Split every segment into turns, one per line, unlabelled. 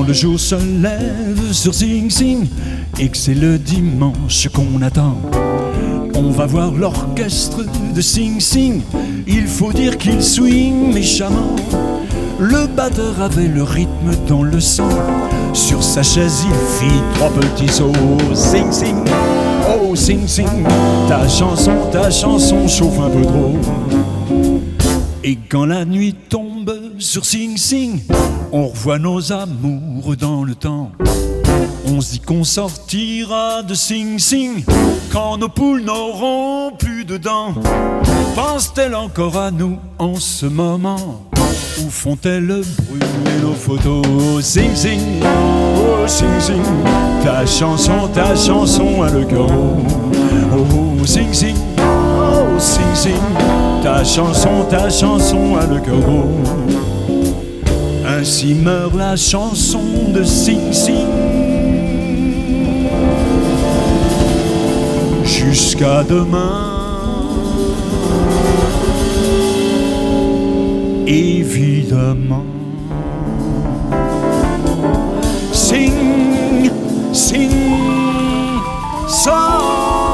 le jour se lève sur Sing Sing et que c'est le dimanche qu'on attend, on va voir l'orchestre de Sing Sing. Il faut dire qu'il swing méchamment. Le batteur avait le rythme dans le sang. Sur sa chaise il fit 3 petits sauts. Sing Sing, oh Sing Sing, ta chanson chauffe un peu trop. Et quand la nuit tombe sur Sing Sing, on revoit nos amours dans le temps. On se dit qu'on sortira de Sing Sing quand nos poules n'auront plus de dents. Pense-t-elle encore à nous en ce moment? Ou font-elles brûler nos photos? Sing Sing, oh Sing Sing, ta chanson a le cœur gros. Oh Sing Sing, oh Sing Sing, ta chanson a le cœur gros. Ainsi meurt la chanson de Sing Sing. Jusqu'à demain, évidemment. Sing, sing, song.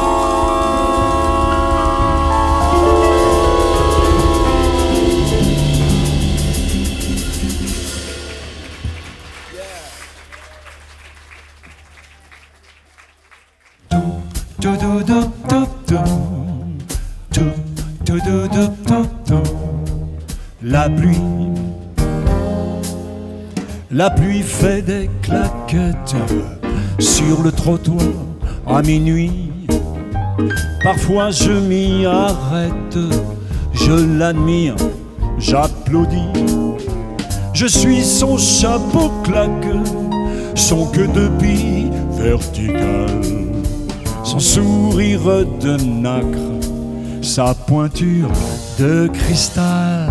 La pluie fait des claquettes sur le trottoir à minuit. Parfois je m'y arrête, je l'admire, j'applaudis. Je suis son chapeau claque, son queue de bille verticale, son sourire de nacre, sa pointure de cristal.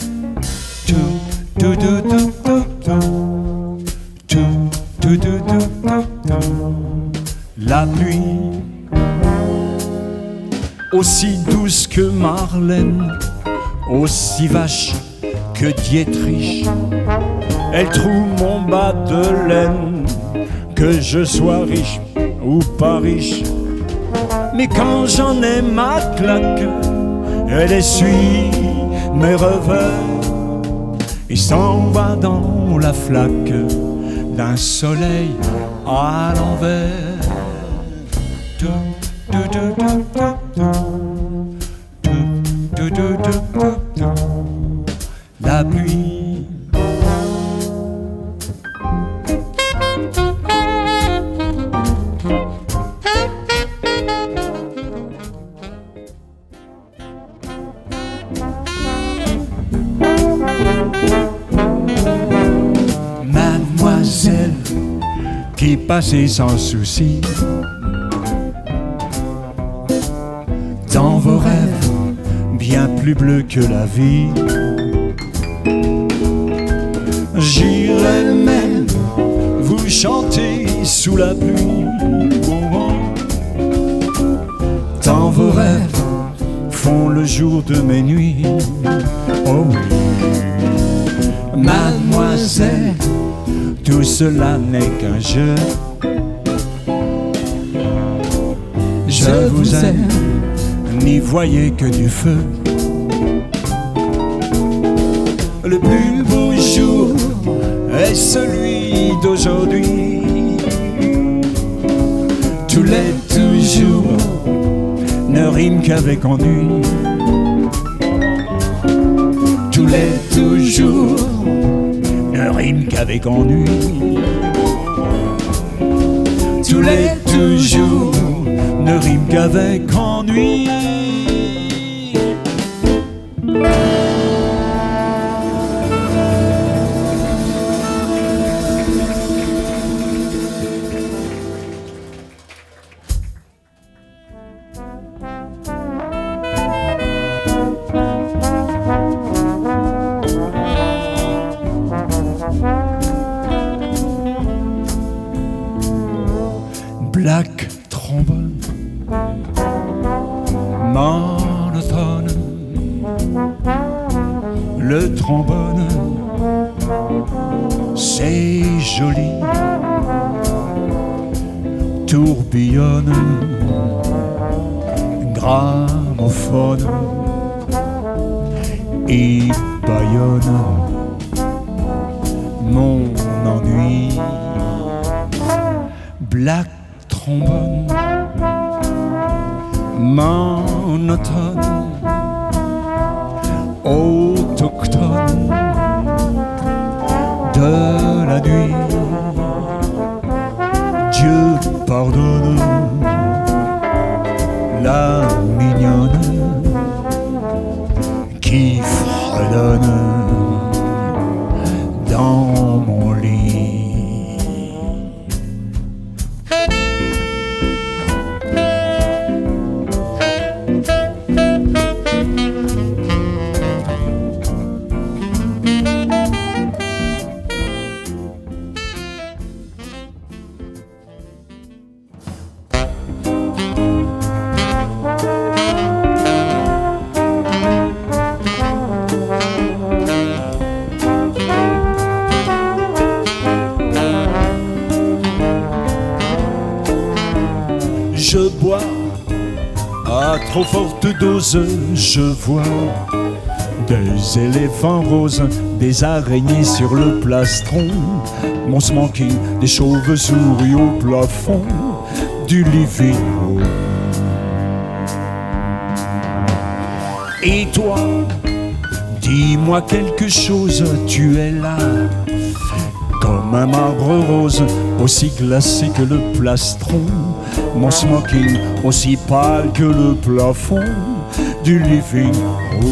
La pluie, aussi douce que Marlène, aussi vache que Dietrich, elle trouve mon bas de laine, que je sois riche ou pas riche. Mais quand j'en ai ma claque, elle essuie mes revers et s'en va dans la flaque d'un soleil à l'envers. La pluie, mademoiselle qui passait sans souci dans vos rêves bien plus bleus que la vie. J'irai même vous chanter sous la pluie. Tant vos rêves font le jour de mes nuits. Oh oui, mademoiselle, tout cela n'est qu'un jeu. Je vous aime, n'y voyez que du feu. Le plus beau jour est celui d'aujourd'hui. Tous les toujours ne riment qu'avec ennui. Tous les toujours ne riment qu'avec ennui. Tous les toujours ne riment qu'avec ennui. Black trombone, monotone, le trombone c'est joli. Tourbillonne, gramophone et bâillonne mon ennui. Black trombone, monotone, autochtone de la nuit. Dieu pardonne la mignonne qui fredonne dans mon lit. Je bois à trop forte dose, je vois des éléphants roses, des araignées sur le plastron, mon smoking, des chauves-souris au plafond du living room. Et toi, dis-moi quelque chose, tu es là comme un marbre rose, aussi glacé que le plastron, mon smoking aussi pâle que le plafond du living room.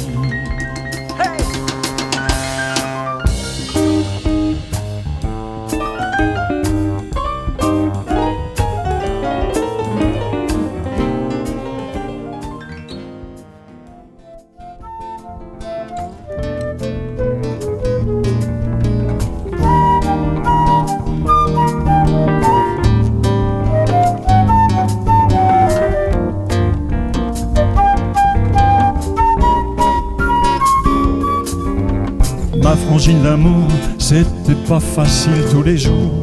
Ma frangine d'amour, c'était pas facile tous les jours.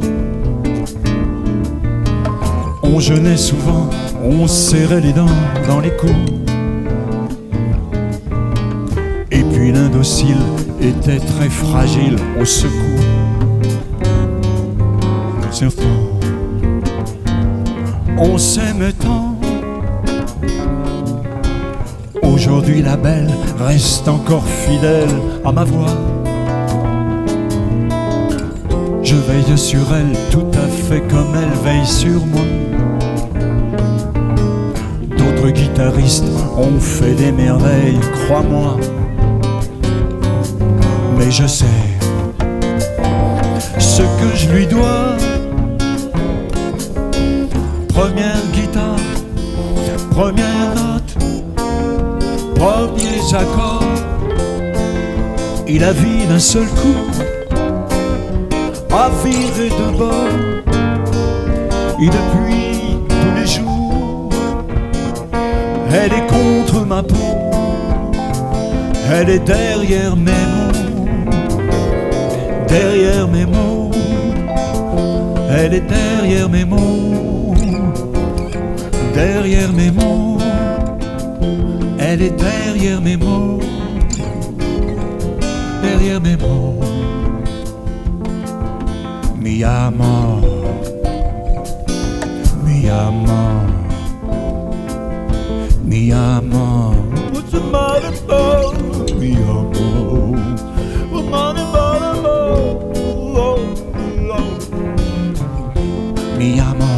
On jeûnait souvent, on serrait les dents dans les cours. Et puis l'indocile était très fragile au secours. Surtout, on s'aime tant. Aujourd'hui la belle reste encore fidèle à ma voix. Je veille sur elle tout à fait comme elle veille sur moi. D'autres guitaristes ont fait des merveilles, crois-moi. Mais je sais ce que je lui dois. Première guitare, première note, premiers accords. Il a vu d'un seul coup à virer de bord. Et depuis tous les jours, elle est contre ma peau. Elle est derrière mes mots, derrière mes mots. Elle est derrière mes mots, derrière mes mots. Elle est derrière mes mots, derrière mes mots. Mi amor, mi amor, mi amor. What's the matter, oh, mi amor? What's the matter, oh, mi amor?